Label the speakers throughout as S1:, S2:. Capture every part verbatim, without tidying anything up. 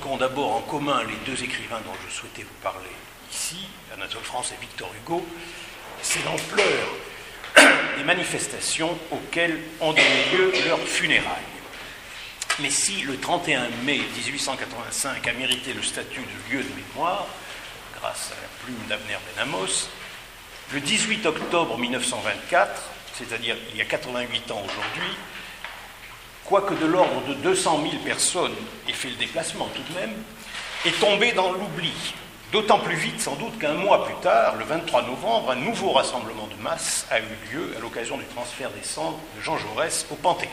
S1: qu'ont d'abord en commun les deux écrivains dont je souhaitais vous parler ici, Anatole France et Victor Hugo, c'est l'ampleur des manifestations auxquelles ont donné lieu leurs funérailles. Mais si le trente et un mai mille huit cent quatre-vingt-cinq a mérité le statut de lieu de mémoire, grâce à la plume d'Abner Benamos, le dix-huit octobre mille neuf cent vingt-quatre, c'est-à-dire il y a quatre-vingt-huit ans aujourd'hui, quoique de l'ordre de deux cent mille personnes aient fait le déplacement tout de même, est tombé dans l'oubli. D'autant plus vite, sans doute, qu'un mois plus tard, le vingt-trois novembre, un nouveau rassemblement de masse a eu lieu à l'occasion du transfert des cendres de Jean Jaurès au Panthéon.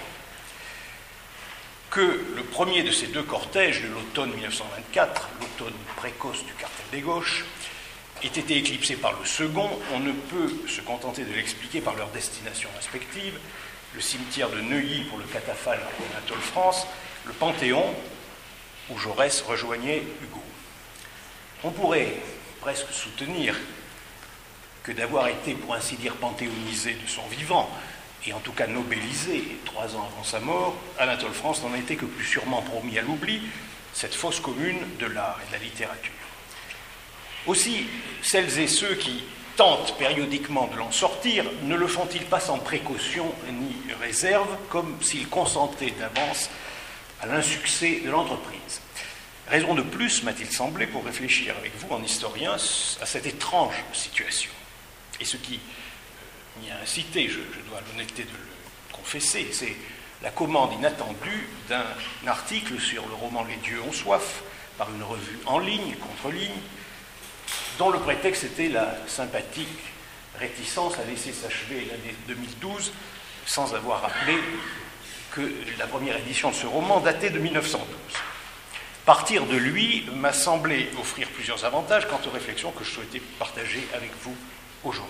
S1: Que le premier de ces deux cortèges de l'automne mille neuf cent vingt-quatre, l'automne précoce du cartel des gauches, ait été éclipsé par le second, on ne peut se contenter de l'expliquer par leurs destinations respectives, le cimetière de Neuilly pour le catafalque d'Anatole France, le Panthéon, où Jaurès rejoignait Hugo. On pourrait presque soutenir que d'avoir été, pour ainsi dire, panthéonisé de son vivant, et en tout cas nobélisé trois ans avant sa mort, Anatole France n'en était que plus sûrement promis à l'oubli, cette fosse commune de l'art et de la littérature. Aussi, celles et ceux qui tentent périodiquement de l'en sortir ne le font-ils pas sans précaution ni réserve, comme s'ils consentaient d'avance à l'insuccès de l'entreprise. Raison de plus, m'a-t-il semblé, pour réfléchir avec vous, en historien, à cette étrange situation. Et ce qui m'y a incité, je, je dois l'honnêteté de le confesser, c'est la commande inattendue d'un article sur le roman Les dieux ont soif, par une revue en ligne, contre-ligne, dont le prétexte était la sympathique réticence à laisser s'achever l'année deux mille douze, sans avoir rappelé que la première édition de ce roman datait de mille neuf cent douze. Partir de lui m'a semblé offrir plusieurs avantages quant aux réflexions que je souhaitais partager avec vous aujourd'hui.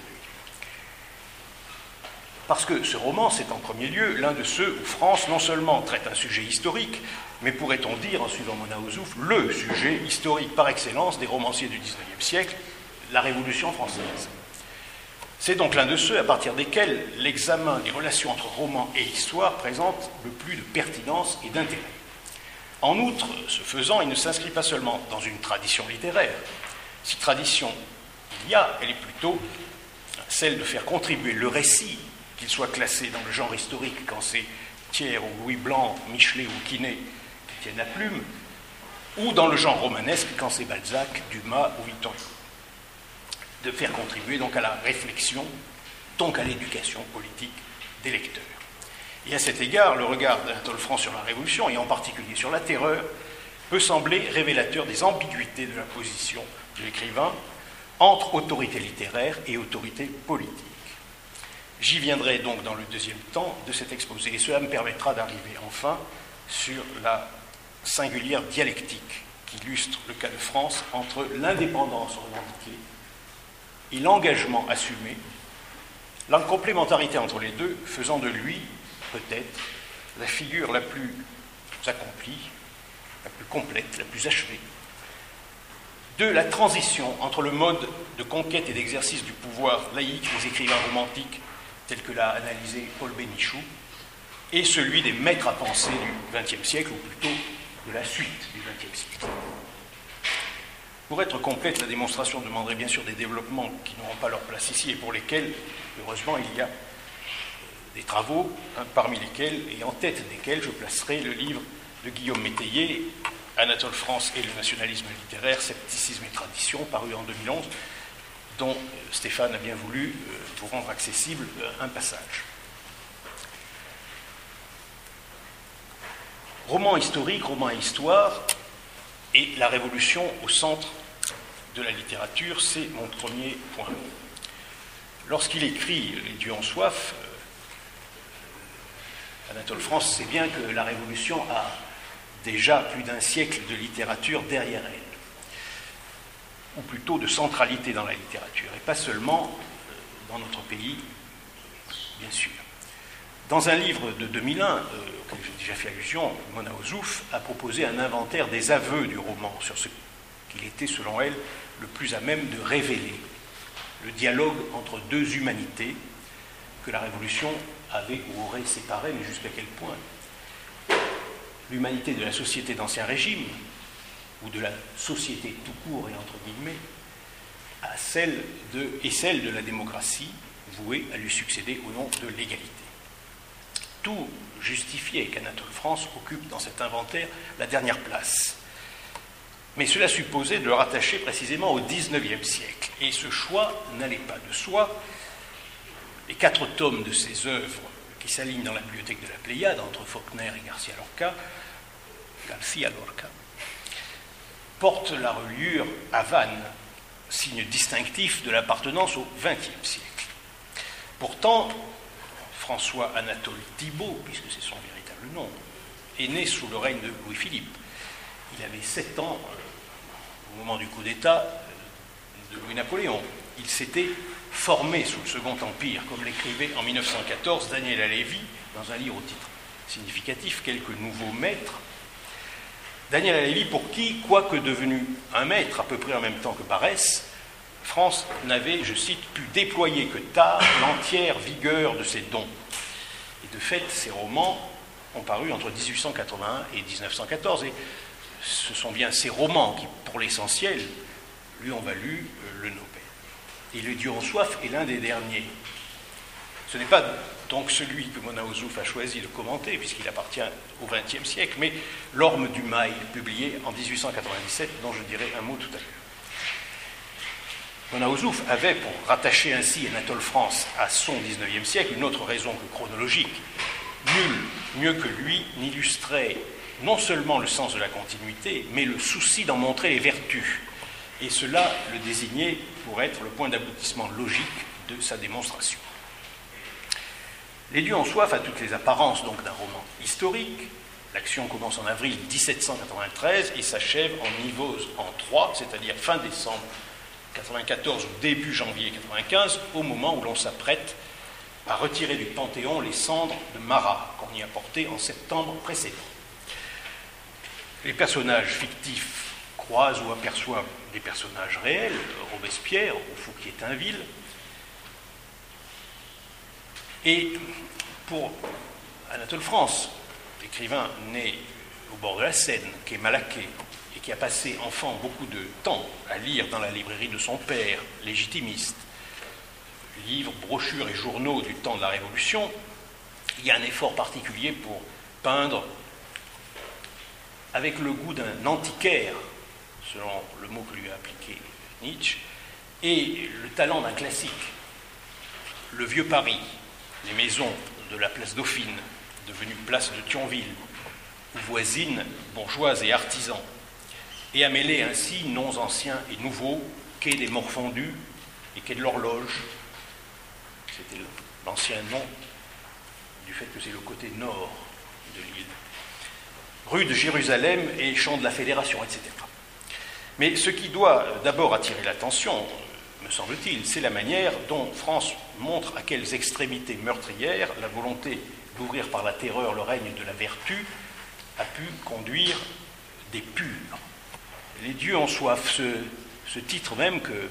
S1: Parce que ce roman, c'est en premier lieu l'un de ceux où France non seulement traite un sujet historique, mais pourrait-on dire, en suivant Mona Ozouf, le sujet historique par excellence des romanciers du dix-neuvième siècle, la Révolution française. C'est donc l'un de ceux à partir desquels l'examen des relations entre roman et histoire présente le plus de pertinence et d'intérêt. En outre, ce faisant, il ne s'inscrit pas seulement dans une tradition littéraire. Si tradition il y a, elle est plutôt celle de faire contribuer le récit, qu'il soit classé dans le genre historique quand c'est Thiers ou Louis Blanc, Michelet ou Quinet qui tiennent la plume, ou dans le genre romanesque quand c'est Balzac, Dumas ou Victor Hugo. De faire contribuer donc à la réflexion, donc à l'éducation politique des lecteurs. Et à cet égard, le regard d'Anatole France sur la Révolution, et en particulier sur la Terreur, peut sembler révélateur des ambiguïtés de la position de l'écrivain entre autorité littéraire et autorité politique. J'y viendrai donc dans le deuxième temps de cet exposé, et cela me permettra d'arriver enfin sur la singulière dialectique qui illustre le cas de France entre l'indépendance revendiquée et l'engagement assumé, la complémentarité entre les deux faisant de lui, peut-être, la figure la plus accomplie, la plus complète, la plus achevée, de la transition entre le mode de conquête et d'exercice du pouvoir laïque des écrivains romantiques, tel que l'a analysé Paul Bénichou, et celui des maîtres à penser du vingtième siècle, ou plutôt de la suite du vingtième siècle. Pour être complète, la démonstration demanderait bien sûr des développements qui n'auront pas leur place ici et pour lesquels, heureusement, il y a des travaux, hein, parmi lesquels, et en tête desquels, je placerai le livre de Guillaume Métayer, Anatole France et le nationalisme littéraire, scepticisme et tradition, paru en deux mille onze, dont Stéphane a bien voulu euh, vous rendre accessible euh, un passage. Roman historique, roman et histoire, et la Révolution au centre de la littérature, c'est mon premier point. Lorsqu'il écrit Les dieux ont soif, euh, Anatole France sait bien que la Révolution a déjà plus d'un siècle de littérature derrière elle, ou plutôt de centralité dans la littérature, et pas seulement euh, dans notre pays, bien sûr. Dans un livre de deux mille un, euh, auquel j'ai déjà fait allusion, Mona Ozouf a proposé un inventaire des aveux du roman sur ce qu'il était, selon elle, le plus à même de révéler, le dialogue entre deux humanités que la Révolution avait ou aurait séparées, mais jusqu'à quel point? L'humanité de la société d'Ancien Régime, ou de la société tout court et entre guillemets, à celle de, et celle de la démocratie, vouée à lui succéder au nom de l'égalité. Tout justifiait qu'Anatole France occupe dans cet inventaire la dernière place. Mais cela supposait de le rattacher précisément au dix-neuvième siècle. Et ce choix n'allait pas de soi. Les quatre tomes de ses œuvres qui s'alignent dans la bibliothèque de la Pléiade, entre Faulkner et Garcia Lorca, Garcia Lorca, portent la reliure havane, signe distinctif de l'appartenance au vingtième siècle. Pourtant, François Anatole Thibault, puisque c'est son véritable nom, est né sous le règne de Louis-Philippe. Il avait sept ans euh, au moment du coup d'État euh, de Louis-Napoléon. Il s'était formé sous le Second Empire, comme l'écrivait en mille neuf cent quatorze Daniel Halévy dans un livre au titre significatif, Quelques nouveaux maîtres. Daniel Halévy, pour qui, quoique devenu un maître à peu près en même temps que Barrès, France n'avait, je cite, pu déployer que tard l'entière vigueur de ses dons. Et de fait, ses romans ont paru entre dix-huit cent quatre-vingt-un et dix-neuf cent quatorze, et ce sont bien ces romans qui, pour l'essentiel, lui ont valu le Nobel. Et Le Dieu en soif est l'un des derniers. Ce n'est pas donc celui que Mona Ozouf a choisi de commenter, puisqu'il appartient au vingtième siècle, mais L'Orme du Mail, publié en dix-huit cent quatre-vingt-dix-sept, dont je dirai un mot tout à l'heure. Mona Ozouf avait, pour rattacher ainsi Anatole France à son dix-neuvième siècle, une autre raison que chronologique. Nul, mieux que lui, n'illustrait non seulement le sens de la continuité, mais le souci d'en montrer les vertus. Et cela le désignait pour être le point d'aboutissement logique de sa démonstration. Les Dieux en soif a toutes les apparences donc d'un roman historique. L'action commence en avril dix-sept cent quatre-vingt-treize et s'achève en Nivose en trois, c'est-à-dire fin décembre quatre-vingt-quatorze ou début janvier quatre-vingt-quinze, au moment où l'on s'apprête à retirer du Panthéon les cendres de Marat qu'on y a portées en septembre précédent. Les personnages fictifs croisent ou aperçoivent des personnages réels, Robespierre ou Fouquier-Tinville. Et pour Anatole France, écrivain né au bord de la Seine, qui est Malaquais, et qui a passé enfant beaucoup de temps à lire dans la librairie de son père, légitimiste, livres, brochures et journaux du temps de la Révolution, il y a un effort particulier pour peindre avec le goût d'un antiquaire, selon le mot que lui a appliqué Nietzsche, et le talent d'un classique. Le vieux Paris, les maisons de la place Dauphine, devenue place de Thionville, où voisinent bourgeois et artisans, et à mêler ainsi noms anciens et nouveaux, quai des Morfondus et quai de l'Horloge. C'était l'ancien nom du fait que c'est le côté nord de l'île. Rue de Jérusalem et champ de la Fédération, et cetera. Mais ce qui doit d'abord attirer l'attention, me semble-t-il, c'est la manière dont France montre à quelles extrémités meurtrières la volonté d'ouvrir par la terreur le règne de la vertu a pu conduire des purs. Les dieux en soif, ce, ce titre même que,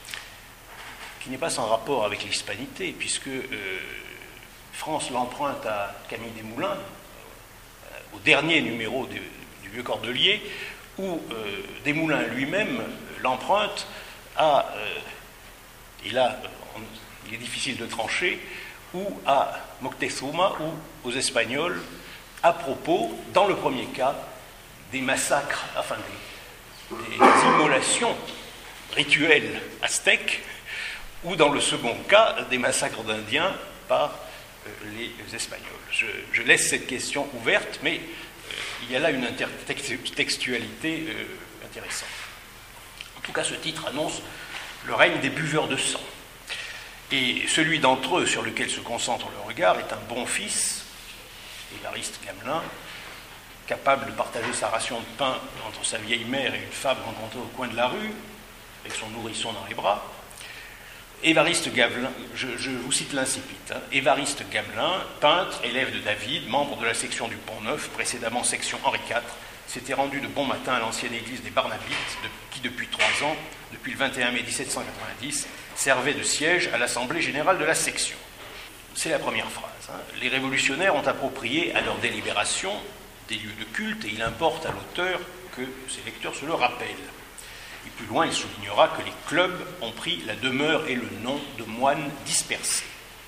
S1: qui n'est pas sans rapport avec l'hispanité, puisque euh, France l'emprunte à Camille Desmoulins, euh, au dernier numéro de, du Vieux Cordelier, où euh, Desmoulins lui-même l'emprunte à, euh, et là on, il est difficile de trancher, ou à Moctezuma ou aux Espagnols, à propos, dans le premier cas, des massacres, enfin des, des immolations rituelles aztèques, ou dans le second cas, des massacres d'Indiens par euh, les Espagnols. Je, je laisse cette question ouverte, mais euh, il y a là une intertextualité euh, intéressante. En tout cas, ce titre annonce le règne des buveurs de sang. Et celui d'entre eux sur lequel se concentre le regard est un bon fils, Évariste Gamelin, capable de partager sa ration de pain entre sa vieille mère et une femme rencontrée au coin de la rue, avec son nourrisson dans les bras. Évariste Gamelin, je, je vous cite l'incipit, hein, Évariste Gamelin, peintre, élève de David, membre de la section du Pont-Neuf, précédemment section Henri quatre, s'était rendu de bon matin à l'ancienne église des Barnabites, de, qui depuis trois ans, depuis le vingt et un mai dix-sept cent quatre-vingt-dix, servait de siège à l'Assemblée générale de la section. C'est la première phrase. Hein. Les révolutionnaires ont approprié à leur délibération des lieux de culte et il importe à l'auteur que ses lecteurs se le rappellent. Et plus loin, il soulignera que les clubs ont pris la demeure et le nom de moines dispersés.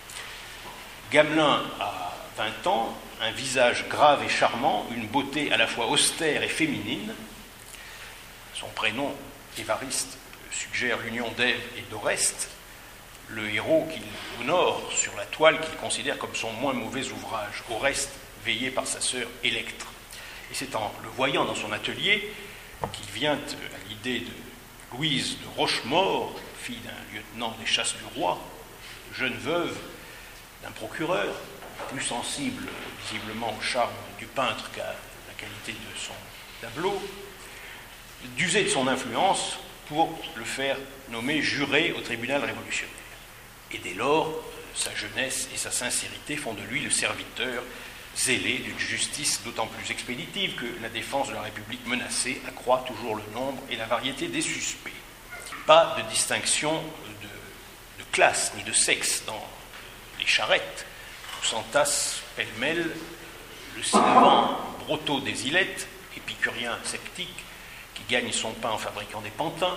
S1: Gamelin a vingt ans, un visage grave et charmant, une beauté à la fois austère et féminine. Son prénom, Évariste, suggère l'union d'Ève et d'Oreste, le héros qu'il honore sur la toile qu'il considère comme son moins mauvais ouvrage, Oreste, veillé par sa sœur Électre. Et c'est en le voyant dans son atelier qu'il vient à l'idée de Louise de Rochemaure, fille d'un lieutenant des chasses du roi, jeune veuve d'un procureur, plus sensible visiblement au charme du peintre qu'à la qualité de son tableau, d'user de son influence pour le faire nommer juré au tribunal révolutionnaire. Et dès lors, sa jeunesse et sa sincérité font de lui le serviteur zélé d'une justice d'autant plus expéditive que la défense de la République menacée accroît toujours le nombre et la variété des suspects. Pas de distinction de, de classe ni de sexe dans les charrettes, où s'entassent pêle-mêle le Sylvan Brotteaux des Ilettes, épicurien sceptique, qui gagne son pain en fabriquant des pantins,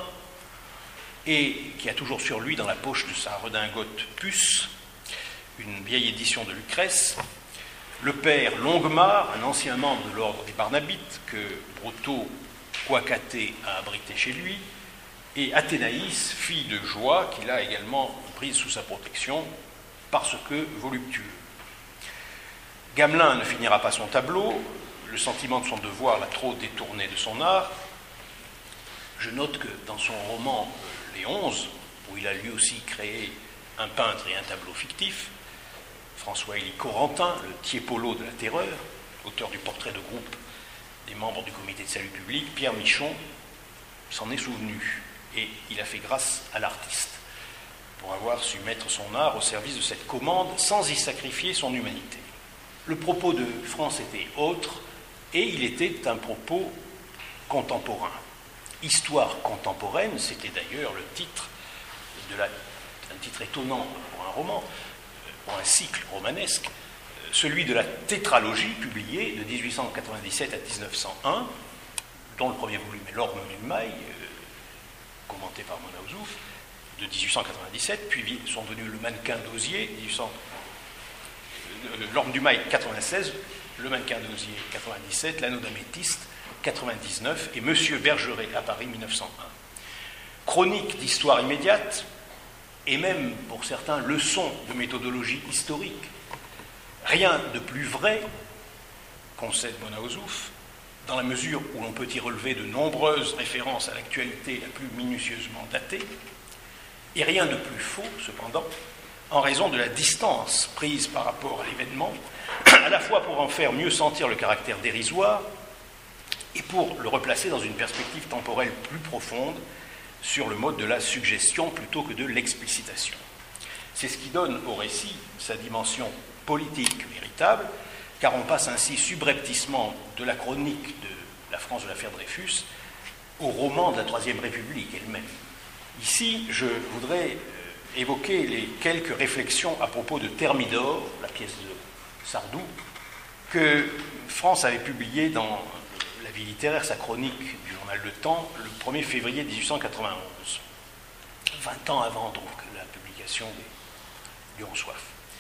S1: et qui a toujours sur lui, dans la poche de sa redingote puce, une vieille édition de Lucrèce, le père Longuemare, un ancien membre de l'ordre des Barnabites, que Brotteaux, quoiqu'athée, a abrité chez lui, et Athénaïs, fille de Joie, qu'il a également prise sous sa protection, parce que voluptueux. Gamelin ne finira pas son tableau, le sentiment de son devoir l'a trop détourné de son art. Je note que dans son roman Les Onze, où il a lui aussi créé un peintre et un tableau fictif, François-Élie Corentin, le Tiepolo de la terreur, auteur du portrait de groupe des membres du comité de salut public, Pierre Michon s'en est souvenu, et il a fait grâce à l'artiste pour avoir su mettre son art au service de cette commande sans y sacrifier son humanité. Le propos de France était autre, et il était un propos contemporain. Histoire contemporaine, c'était d'ailleurs le titre de la, un titre étonnant pour un roman, pour un cycle romanesque, celui de la tétralogie publiée de dix-huit cent quatre-vingt-dix-sept à dix-neuf cent un, dont le premier volume est L'Orme du Mail, euh, commenté par Mona Ozouf, de dix-huit cent quatre-vingt-dix-sept, puis sont venus Le Mannequin d'Osier, dix-huit cents, euh, L'Orme du Mail quatre-vingt-seize, Le Mannequin d'Osier quatre-vingt-dix-sept, L'Anneau d'améthyste quatre-vingt-dix-neuf et Monsieur Bergeret à Paris mille neuf cent un. Chronique d'histoire immédiate, et même, pour certains, leçon de méthodologie historique. Rien de plus vrai, concède Mona Ozouf, dans la mesure où l'on peut y relever de nombreuses références à l'actualité la plus minutieusement datée, et rien de plus faux, cependant, en raison de la distance prise par rapport à l'événement, à la fois pour en faire mieux sentir le caractère dérisoire, et pour le replacer dans une perspective temporelle plus profonde, sur le mode de la suggestion plutôt que de l'explicitation. C'est ce qui donne au récit sa dimension politique véritable, car on passe ainsi subrepticement de la chronique de la France de l'affaire Dreyfus au roman de la Troisième République elle-même. Ici, je voudrais évoquer les quelques réflexions à propos de Thermidor, la pièce de Sardou, que France avait publiée dans La Vie littéraire, sa chronique du journal Le Temps, le premier février mille huit cent quatre-vingt-onze, vingt ans avant donc la publication des, du Honsoif.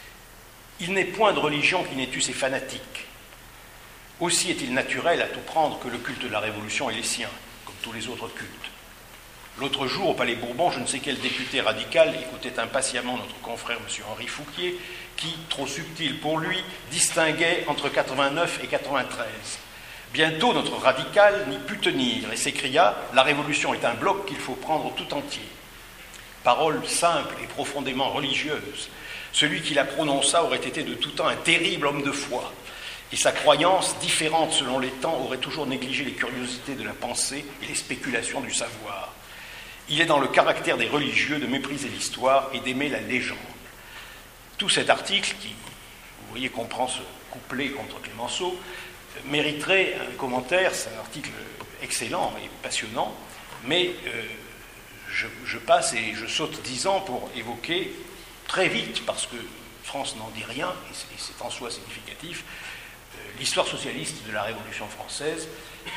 S1: Il n'est point de religion qui n'ait eu ses fanatiques. Aussi est-il naturel à tout prendre que le culte de la Révolution est les siens, comme tous les autres cultes. L'autre jour, au Palais Bourbon, je ne sais quel député radical écoutait impatiemment notre confrère M. Henri Fouquier, qui, trop subtil pour lui, distinguait entre quatre-vingt-neuf et quatre-vingt-treize. Bientôt, notre radical n'y put tenir et s'écria « La Révolution est un bloc qu'il faut prendre tout entier ». Parole simple et profondément religieuse. Celui qui la prononça aurait été de tout temps un terrible homme de foi, et sa croyance, différente selon les temps, aurait toujours négligé les curiosités de la pensée et les spéculations du savoir. Il est dans le caractère des religieux de mépriser l'histoire et d'aimer la légende. Tout cet article, qui, vous voyez, comprend ce couplet contre Clémenceau, mériterait un commentaire. C'est un article excellent et passionnant, mais euh, je, je passe et je saute dix ans pour évoquer très vite, parce que France n'en dit rien, et c'est, et c'est en soi significatif, euh, l'histoire socialiste de la Révolution française,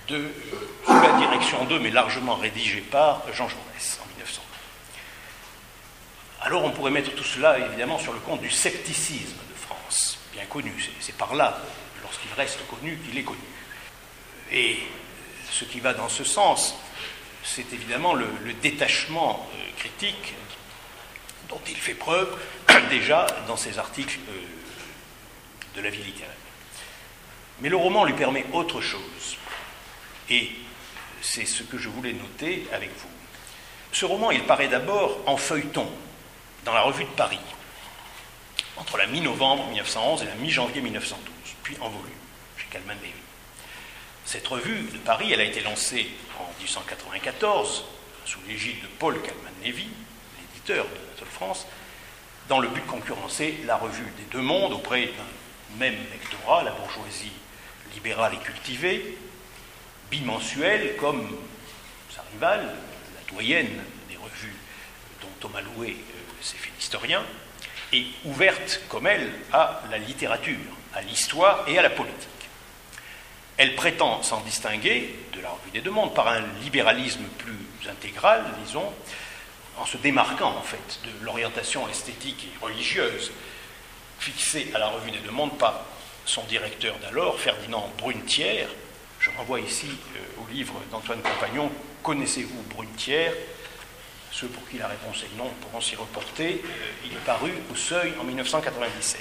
S1: de, euh, sous la direction d'eux, mais largement rédigé par Jean Jaurès en mille neuf cent vingt. Alors on pourrait mettre tout cela évidemment sur le compte du scepticisme de France, bien connu, c'est par là, lorsqu'il reste connu, qu'il est connu. Et ce qui va dans ce sens, c'est évidemment le, le détachement euh, critique dont il fait preuve déjà dans ses articles euh, de la vie littéraire. Mais le roman lui permet autre chose, et c'est ce que je voulais noter avec vous. Ce roman, il paraît d'abord en feuilleton, dans la Revue de Paris, entre la mi-novembre mille neuf cent onze et la mi-janvier mille neuf cent douze, puis en volume, chez Calman-Levy. Cette revue de Paris, elle a été lancée en mille huit cent quatre-vingt-quatorze, sous l'égide de Paul Calman-Levy, l'éditeur de Anatole France, dans le but de concurrencer la revue des Deux Mondes auprès d'un même lectorat, la bourgeoisie libérale et cultivée, bimensuelle comme sa rivale, la doyenne des revues dont Thomas Louet euh, s'est fait historien, et ouverte comme elle à la littérature, à l'histoire et à la politique. Elle prétend s'en distinguer de la Revue des Deux Mondes par un libéralisme plus intégral, disons, en se démarquant en fait de l'orientation esthétique et religieuse fixée à la Revue des Deux Mondes par son directeur d'alors, Ferdinand Brunetière. Je renvoie ici euh, au livre d'Antoine Compagnon, « Connaissez-vous Brunetière ?» Ceux pour qui la réponse est non pourront s'y reporter. Euh, il est paru au Seuil en mille neuf cent quatre-vingt-dix-sept.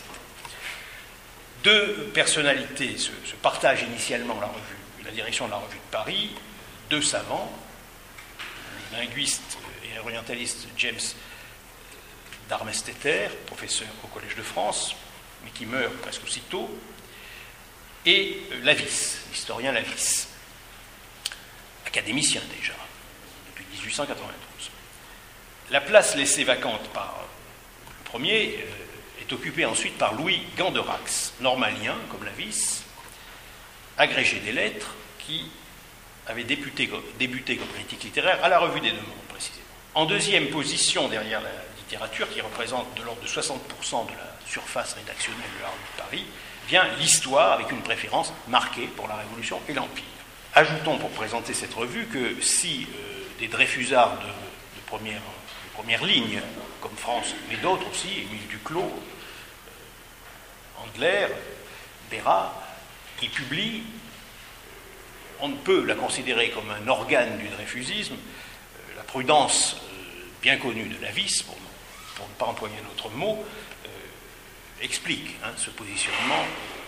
S1: Deux personnalités se, se partagent initialement la revue, la direction de la Revue de Paris, deux savants, le linguiste et orientaliste James Darmesteter, professeur au Collège de France, mais qui meurt presque aussitôt, et Lavis, l'historien Lavis, académicien déjà, depuis mille huit cent quatre-vingt-douze. La place laissée vacante par le premier euh, est occupée ensuite par Louis Ganderax, normalien comme Lavis, agrégé des lettres, qui avait débuté, débuté comme critique littéraire à la Revue des Deux Mondes, précisément. En deuxième position derrière la littérature, qui représente de l'ordre de soixante pour cent de la surface rédactionnelle de la Revue de Paris, vient l'histoire avec une préférence marquée pour la Révolution et l'Empire. Ajoutons pour présenter cette revue que si euh, des Dreyfusards de, de, première, de première ligne, comme France, mais d'autres aussi, Émile Duclos, euh, Andler, Bérat, qui publient, on ne peut la considérer comme un organe du dreyfusisme. Euh, la prudence euh, bien connue de Lavis, pour, pour ne pas employer un autre mot, euh, explique hein, ce positionnement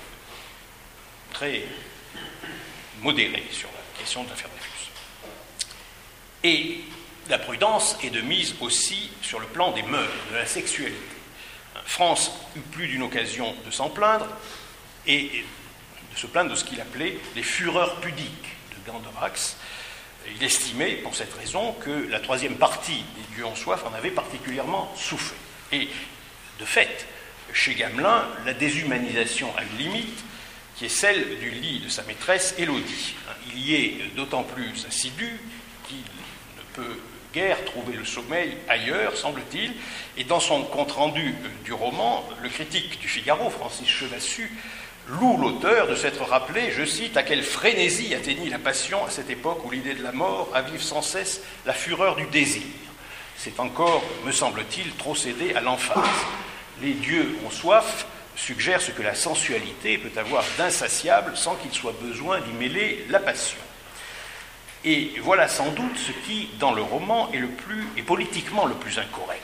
S1: très modéré sur la question de l'affaire Dreyfus. Et la prudence est de mise aussi sur le plan des mœurs, de la sexualité. France eut plus d'une occasion de s'en plaindre et de se plaindre de ce qu'il appelait les fureurs pudiques de Ganderax. Il estimait, pour cette raison, que la troisième partie des Dieux ont soif en avait particulièrement souffert. Et, de fait, chez Gamelin, la déshumanisation a une limite, qui est celle du lit de sa maîtresse Élodie. Il y est d'autant plus assidu qu'il ne peut guère trouver le sommeil ailleurs, semble-t-il, et dans son compte-rendu du roman, le critique du Figaro, Francis Chevassus, loue l'auteur de s'être rappelé, je cite, à quelle frénésie atteignit la passion à cette époque où l'idée de la mort avive sans cesse la fureur du désir. C'est encore, me semble-t-il, trop cédé à l'emphase. Les dieux ont soif suggère ce que la sensualité peut avoir d'insatiable sans qu'il soit besoin d'y mêler la passion. Et voilà sans doute ce qui, dans le roman, est le plus, et politiquement le plus incorrect.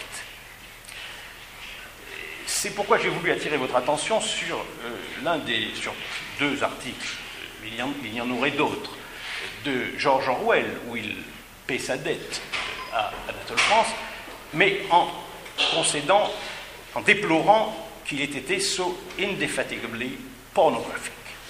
S1: C'est pourquoi j'ai voulu attirer votre attention sur euh, l'un des, sur deux articles, il y en, il y en aurait d'autres, de George Orwell, où il paie sa dette à Anatole France, mais en concédant, en déplorant qu'il ait été so indefatigably pornographic.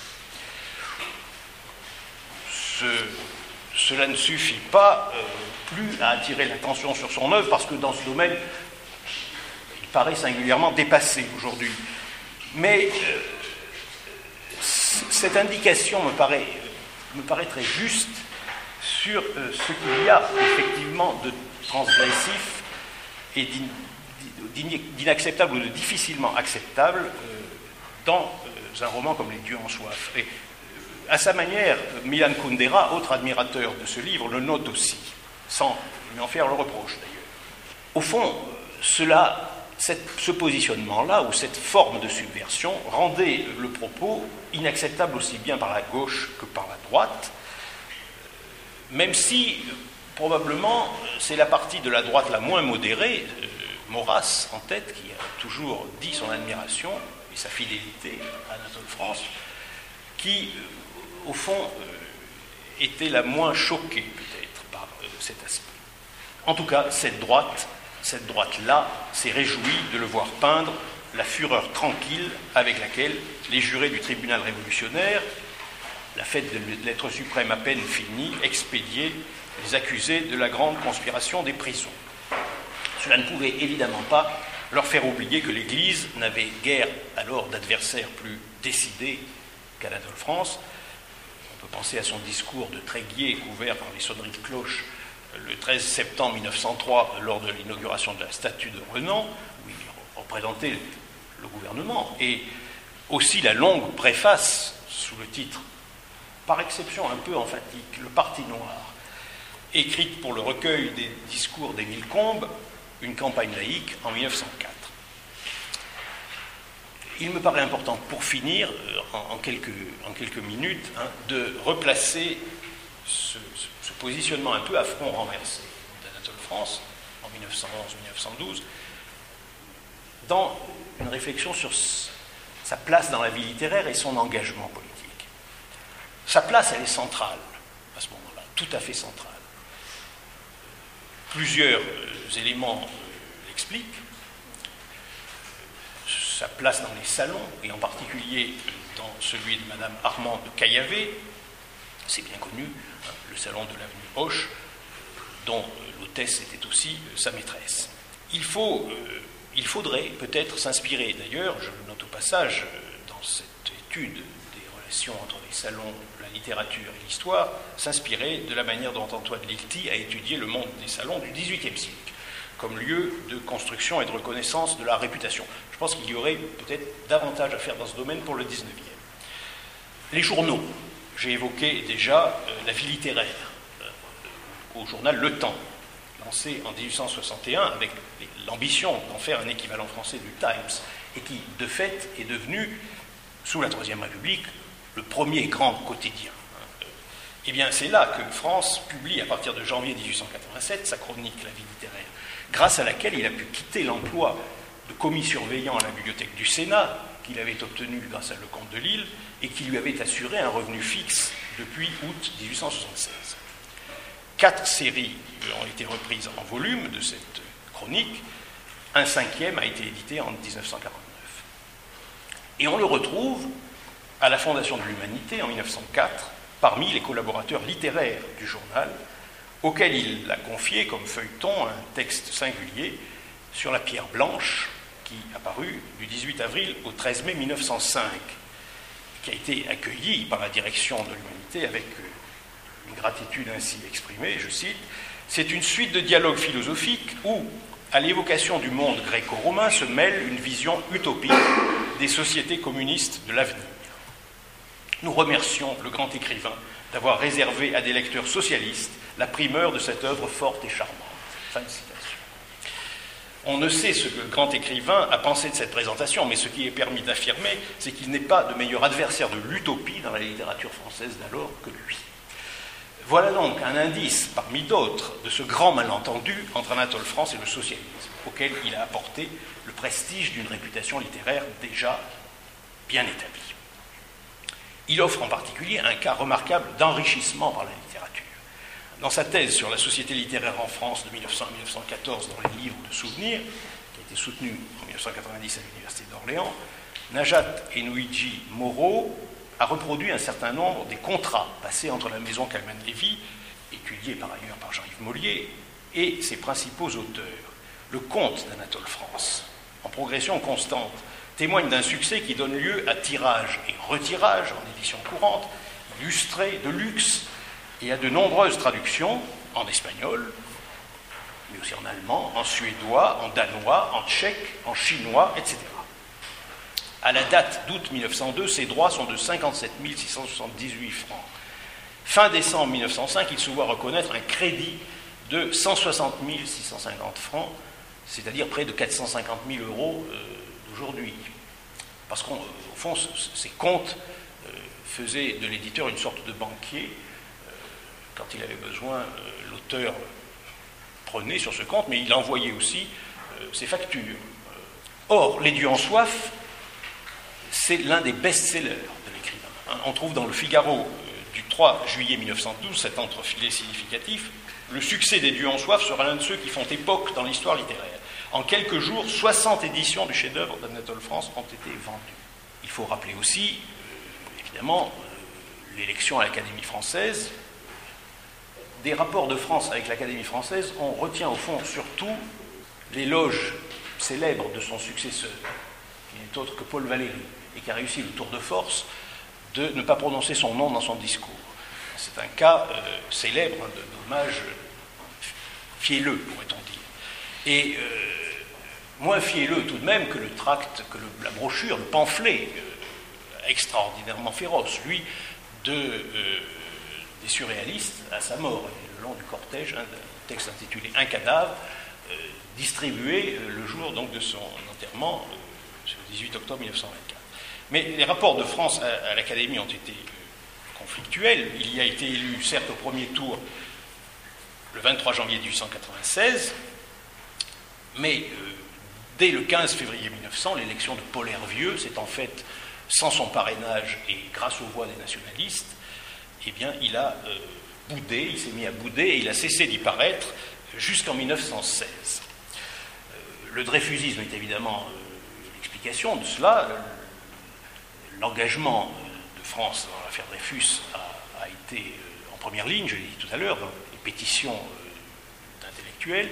S1: Ce, cela ne suffit pas euh, plus à attirer l'attention sur son œuvre, parce que dans ce domaine, il paraît singulièrement dépassé aujourd'hui. Mais euh, cette indication me paraît, me paraît très juste sur euh, ce qu'il y a effectivement de transgressif et d'inacceptable ou de difficilement acceptable euh, dans euh, un roman comme Les Dieux ont soif. Et, euh, à sa manière, Milan Kundera, autre admirateur de ce livre, le note aussi, sans lui en faire le reproche d'ailleurs. Au fond, cela, cette, ce positionnement-là, ou cette forme de subversion, rendait le propos inacceptable aussi bien par la gauche que par la droite, même si, probablement, c'est la partie de la droite la moins modérée, euh, Maurras en tête, qui a toujours dit son admiration et sa fidélité à Anatole France, qui, euh, au fond, euh, était la moins choquée, peut-être, par euh, cet aspect. En tout cas, cette droite, cette droite-là s'est réjouie de le voir peindre la fureur tranquille avec laquelle les jurés du tribunal révolutionnaire, la fête de l'être suprême à peine finie, expédiaient les accusés de la grande conspiration des prisons. Cela ne pouvait évidemment pas leur faire oublier que l'Église n'avait guère alors d'adversaire plus décidé qu'Anatole France. On peut penser à son discours de Tréguier couvert par les sonneries de cloche le treize septembre mille neuf cent trois lors de l'inauguration de la statue de Renan, où il représentait le gouvernement, et aussi la longue préface sous le titre, par exception un peu emphatique, Le Parti noir, écrite pour le recueil des discours d'Émile Combes, Une campagne laïque, en mille neuf cent quatre. Il me paraît important, pour finir, en, en, quelques, en quelques minutes, hein, de replacer ce, ce, ce positionnement un peu à front renversé d'Anatole France, en mille neuf cent onze mille neuf cent douze, dans une réflexion sur sa place dans la vie littéraire et son engagement politique. Sa place, elle est centrale, à ce moment-là, tout à fait centrale. Plusieurs euh, éléments euh, l'expliquent. Sa place dans les salons, et en particulier dans celui de Madame Armande de Caillavet, c'est bien connu, hein, le salon de l'avenue Hoche, dont euh, l'hôtesse était aussi euh, sa maîtresse. Il, faut, euh, il faudrait peut-être s'inspirer, d'ailleurs, je le note au passage, euh, dans cette étude des relations entre les salons, la littérature et l'histoire, s'inspirer de la manière dont Antoine Lilti a étudié le monde des salons du dix-huitième siècle, comme lieu de construction et de reconnaissance de la réputation. Je pense qu'il y aurait peut-être davantage à faire dans ce domaine pour le dix-neuvième. Les journaux. J'ai évoqué déjà euh, la vie littéraire euh, au journal Le Temps, lancé en dix-huit cent soixante et un avec l'ambition d'en faire un équivalent français du Times, et qui, de fait, est devenu, sous la Troisième République, le premier grand quotidien. Eh bien, c'est là que France publie, à partir de janvier dix-huit cent quatre-vingt-sept, sa chronique « La vie littéraire », grâce à laquelle il a pu quitter l'emploi de commis surveillant à la bibliothèque du Sénat, qu'il avait obtenu grâce à Lecomte de Lille, et qui lui avait assuré un revenu fixe depuis août dix-huit cent soixante-seize. Quatre séries ont été reprises en volume de cette chronique, un cinquième a été édité en dix-neuf cent quarante-neuf. Et on le retrouve à la Fondation de l'Humanité en mille neuf cent quatre, parmi les collaborateurs littéraires du journal, auquel il a confié comme feuilleton un texte singulier sur la pierre blanche, qui apparut du dix-huit avril au treize mai mille neuf cent cinq, qui a été accueilli par la direction de l'Humanité avec une gratitude ainsi exprimée, je cite, « C'est une suite de dialogues philosophiques où, à l'évocation du monde gréco-romain, se mêle une vision utopique des sociétés communistes de l'avenir. Nous remercions le grand écrivain d'avoir réservé à des lecteurs socialistes la primeur de cette œuvre forte et charmante. » Fin de citation. On ne sait ce que le grand écrivain a pensé de cette présentation, mais ce qui est permis d'affirmer, c'est qu'il n'est pas de meilleur adversaire de l'utopie dans la littérature française d'alors que lui. Voilà donc un indice, parmi d'autres, de ce grand malentendu entre Anatole France et le socialisme, auquel il a apporté le prestige d'une réputation littéraire déjà bien établie. Il offre en particulier un cas remarquable d'enrichissement par la littérature. Dans sa thèse sur la société littéraire en France de mille neuf cents à mille neuf cent quatorze dans les livres de souvenirs, qui a été soutenu en mille neuf cent quatre-vingt-dix à l'Université d'Orléans, Najat Enouidji Moreau a reproduit un certain nombre des contrats passés entre la maison Calman-Lévy, étudiée par ailleurs par Jean-Yves Mollier, et ses principaux auteurs. Le conte d'Anatole France, en progression constante, témoigne d'un succès qui donne lieu à tirage et retirage en édition courante, illustré, de luxe, et à de nombreuses traductions en espagnol, mais aussi en allemand, en suédois, en danois, en tchèque, en chinois, et cetera. À la date d'août mille neuf cent deux, ses droits sont de cinquante-sept mille six cent soixante-dix-huit francs. Fin décembre mille neuf cent cinq, il se voit reconnaître un crédit de cent soixante mille six cent cinquante francs, c'est-à-dire près de quatre cent cinquante mille euros euh, d'aujourd'hui. Parce qu'au fond, ces comptes euh, faisaient de l'éditeur une sorte de banquier. Euh, quand il avait besoin, euh, l'auteur prenait sur ce compte, mais il envoyait aussi euh, ses factures. Or, Les Dieux en soif, c'est l'un des best-sellers de l'écrivain. On trouve dans le Figaro euh, du trois juillet mille neuf cent douze cet entrefilé significatif. Le succès des Dieux en soif sera l'un de ceux qui font époque dans l'histoire littéraire. En quelques jours, soixante éditions du chef-d'œuvre d'Anatole France ont été vendues. Il faut rappeler aussi, euh, évidemment, euh, l'élection à l'Académie française. Des rapports de France avec l'Académie française, on retient au fond surtout l'éloge célèbre de son successeur, qui n'est autre que Paul Valéry, et qui a réussi le tour de force de ne pas prononcer son nom dans son discours. C'est un cas euh, célèbre hein, d'hommage fielleux, pourrait-on dire. Et euh, moins fielleux tout de même que le tract, que le, la brochure, le pamphlet euh, extraordinairement féroce, lui, de, euh, des surréalistes à sa mort, le long du cortège, hein, un texte intitulé « Un cadavre euh, », distribué euh, le jour donc, de son enterrement, euh, le dix-huit octobre mille neuf cent vingt-quatre. Mais les rapports de France à, à l'Académie ont été euh, conflictuels. Il y a été élu, certes, au premier tour, le vingt-trois janvier mille huit cent quatre-vingt-seize, mais euh, dès le quinze février mille neuf cents, l'élection de Paul Hervieux s'est en fait, sans son parrainage et grâce aux voix des nationalistes, eh bien, il a euh, boudé, il s'est mis à bouder et il a cessé d'y paraître jusqu'en mille neuf cent seize. Euh, le dreyfusisme est évidemment euh, l'explication de cela. L'engagement de France dans l'affaire Dreyfus a, a été euh, en première ligne, je l'ai dit tout à l'heure, dans les pétitions euh, d'intellectuels.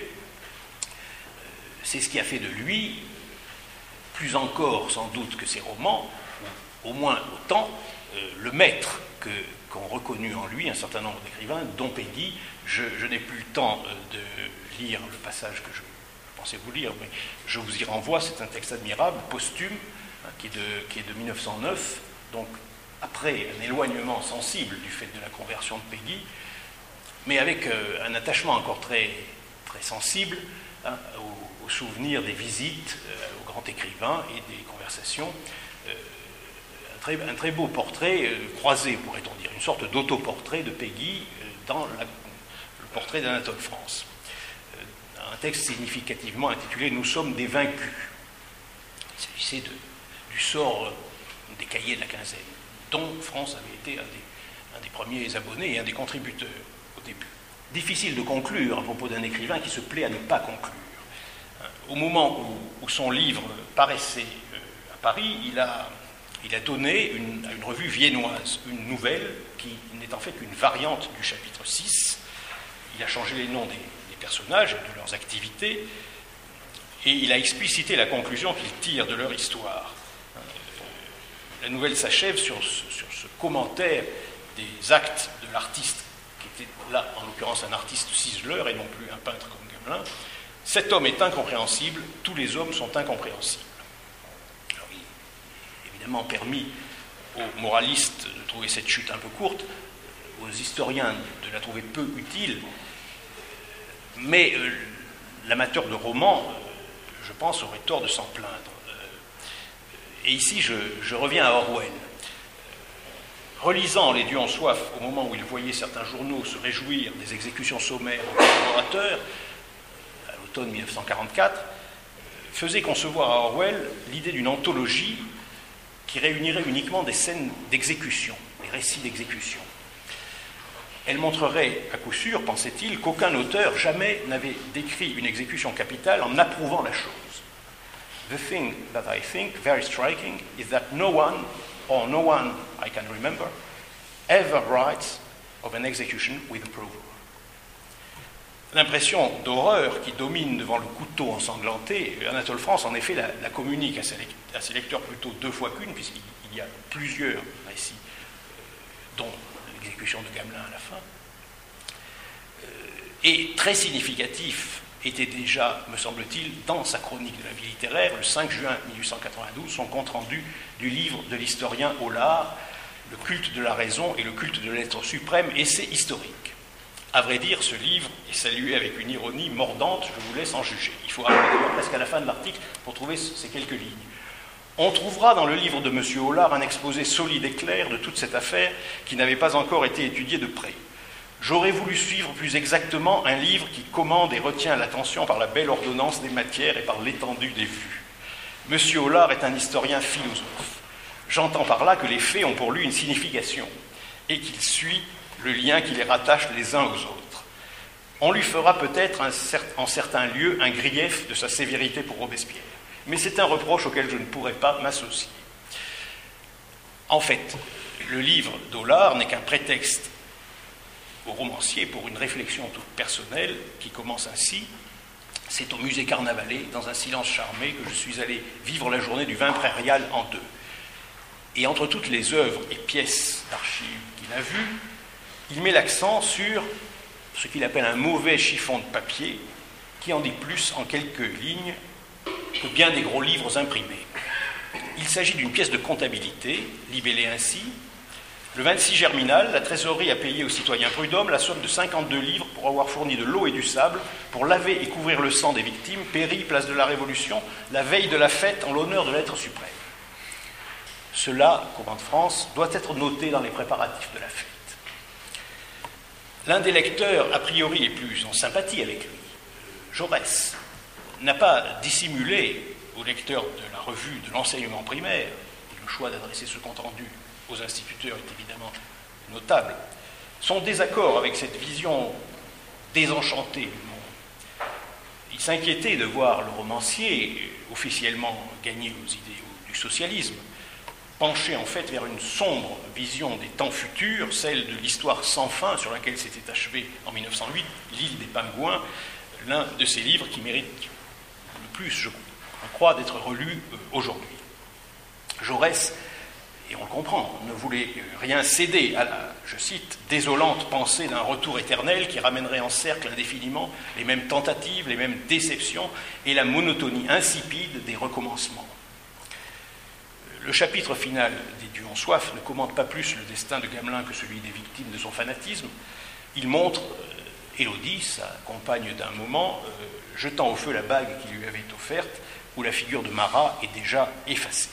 S1: C'est ce qui a fait de lui, plus encore sans doute que ses romans, ou au moins autant, euh, le maître que, qu'ont reconnu en lui un certain nombre d'écrivains, dont Péguy. Je, je n'ai plus le temps euh, de lire le passage que je pensais vous lire, mais je vous y renvoie, c'est un texte admirable, posthume, hein, qui, est de, qui est de mille neuf cent neuf, donc après un éloignement sensible du fait de la conversion de Péguy, mais avec euh, un attachement encore très, très sensible, hein, au, au souvenir des visites euh, au grand écrivain et des conversations. Euh, un, très, un très beau portrait euh, croisé, pourrait-on dire, une sorte d'autoportrait de Péguy euh, dans la, le portrait d'Anatole France. Euh, un texte significativement intitulé « Nous sommes des vaincus ». Il s'agissait de, du sort euh, des cahiers de la quinzaine, dont France avait été un des, un des premiers abonnés et un des contributeurs au début. Difficile de conclure à propos d'un écrivain qui se plaît à ne pas conclure. Au moment où, où son livre paraissait euh, à Paris, il a, il a donné une, à une revue viennoise une nouvelle qui n'est en fait qu'une variante du chapitre six. Il a changé les noms des, des personnages et de leurs activités, et il a explicité la conclusion qu'il tire de leur histoire. Euh, la nouvelle s'achève sur, sur ce commentaire des actes de l'artiste, qui était là, en l'occurrence, un artiste ciseleur et non plus un peintre comme Gamelin. Cet homme est incompréhensible, tous les hommes sont incompréhensibles. Alors, il est évidemment permis aux moralistes de trouver cette chute un peu courte, aux historiens de la trouver peu utile, mais euh, l'amateur de romans, euh, je pense, aurait tort de s'en plaindre. Euh, et ici, je, je reviens à Orwell. Relisant Les Dieux en soif, au moment où il voyait certains journaux se réjouir des exécutions sommaires des collaborateurs, à l'automne mille neuf cent quarante-quatre, faisait concevoir à Orwell l'idée d'une anthologie qui réunirait uniquement des scènes d'exécution, des récits d'exécution. Elle montrerait, à coup sûr, pensait-il, qu'aucun auteur jamais n'avait décrit une exécution capitale en approuvant la chose. The thing that I think very striking is that no one, or no one I can remember, ever writes of an execution with approval. L'impression d'horreur qui domine devant le couteau ensanglanté, Anatole France, en effet, la, la communique à ses, à ses lecteurs plutôt deux fois qu'une, puisqu'il y a plusieurs récits, euh, dont l'exécution de Gamelin à la fin. Euh, et très significatif était déjà, me semble-t-il, dans sa chronique de la vie littéraire, le cinq juin mille huit cent quatre-vingt-douze, son compte-rendu du livre de l'historien Hollard, Le culte de la raison et le culte de l'être suprême, essai historique. À vrai dire, ce livre est salué avec une ironie mordante, je vous laisse en juger. Il faut arriver presque à la fin de l'article pour trouver ces quelques lignes. On trouvera dans le livre de M. Hollard un exposé solide et clair de toute cette affaire qui n'avait pas encore été étudiée de près. J'aurais voulu suivre plus exactement un livre qui commande et retient l'attention par la belle ordonnance des matières et par l'étendue des vues. M. Hollard est un historien philosophe. J'entends par là que les faits ont pour lui une signification et qu'il suit le lien qui les rattache les uns aux autres. On lui fera peut-être en certains lieux un grief de sa sévérité pour Robespierre. Mais c'est un reproche auquel je ne pourrais pas m'associer. En fait, le livre d'Hollard n'est qu'un prétexte au romancier pour une réflexion toute personnelle qui commence ainsi. C'est au musée Carnavalet, dans un silence charmé, que je suis allé vivre la journée du vin prairial en deux. Et entre toutes les œuvres et pièces d'archives qu'il a vues, il met l'accent sur ce qu'il appelle un mauvais chiffon de papier qui en dit plus en quelques lignes que bien des gros livres imprimés. Il s'agit d'une pièce de comptabilité, libellée ainsi. Le vingt-six Germinal, la trésorerie a payé au citoyen Prud'homme la somme de cinquante-deux livres pour avoir fourni de l'eau et du sable pour laver et couvrir le sang des victimes péries place de la Révolution, la veille de la fête en l'honneur de l'être suprême. Cela, courant de France, doit être noté dans les préparatifs de la fête. L'un des lecteurs, a priori, les plus en sympathie avec lui, Jaurès, n'a pas dissimulé au lecteur de la revue de l'enseignement primaire, et le choix d'adresser ce compte-rendu aux instituteurs est évidemment notable, son désaccord avec cette vision désenchantée du monde. Il s'inquiétait de voir le romancier, officiellement gagné aux idéaux du socialisme, penché en fait vers une sombre vision des temps futurs, celle de l'histoire sans fin sur laquelle s'était achevé en mille neuf cent huit L'île des Pingouins, l'un de ces livres qui mérite le plus, je crois, d'être relu aujourd'hui. Jaurès, et on le comprend, ne voulait rien céder à la, je cite, désolante pensée d'un retour éternel qui ramènerait en cercle indéfiniment les mêmes tentatives, les mêmes déceptions et la monotonie insipide des recommencements. Le chapitre final des Dieux ont soif ne commente pas plus le destin de Gamelin que celui des victimes de son fanatisme. Il montre euh, Élodie, sa compagne d'un moment, euh, jetant au feu la bague qu'il lui avait offerte, où la figure de Marat est déjà effacée.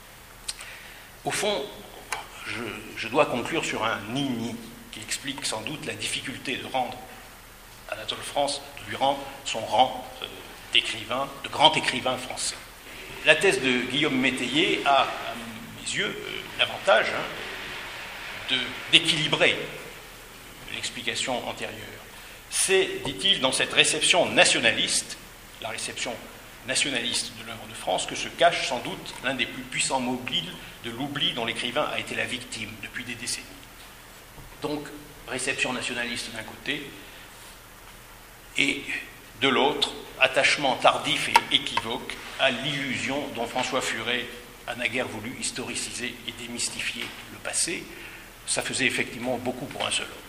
S1: Au fond, je, je dois conclure sur un ni-ni qui explique sans doute la difficulté de rendre Anatole France, de lui rendre son rang euh, d'écrivain, de grand écrivain français. La thèse de Guillaume Métayer a, à mes yeux, euh, l'avantage hein, de, d'équilibrer l'explication antérieure. C'est, dit-il, dans cette réception nationaliste, la réception nationaliste de l'œuvre de France, que se cache sans doute l'un des plus puissants mobiles de l'oubli dont l'écrivain a été la victime depuis des décennies. Donc, réception nationaliste d'un côté, et de l'autre, attachement tardif et équivoque à l'illusion dont François Furet a naguère voulu historiciser et démystifier le passé. Ça faisait effectivement beaucoup pour un seul homme.